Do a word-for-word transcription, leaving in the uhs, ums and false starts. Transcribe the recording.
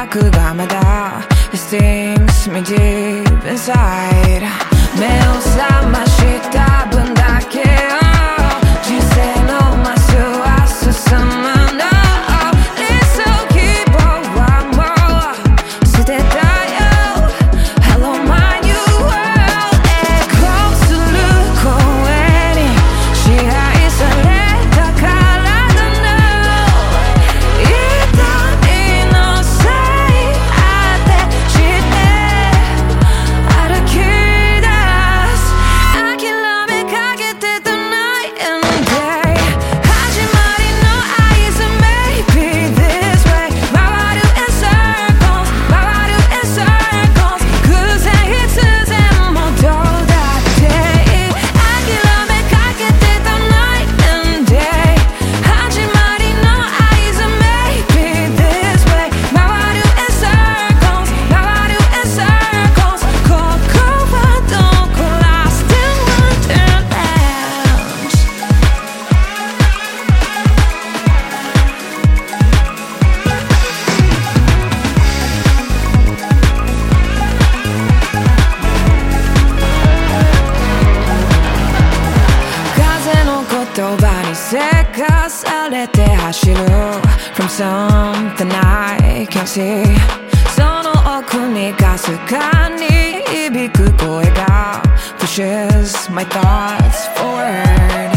憶がまだ This stings me deep inside 目を覚ました分だけ人生のマスは進むの理想希望はもう捨てたよ Hello my new world エコーする声に支配されたからだな痛みのせいあてして歩き出す諦めかけてた night and day 始まりの合図 Maybe this way 回る in circles 回る in circles 偶然必然もどうだっていい諦めかけてた night and day 始まりの合図 Maybe this way 回る in circles 回る in circles ここはどこ Lost in Wonderland風の言葉にせかされて走る From something I can't see その奥にかすかに響く声が Pushes my thoughts forward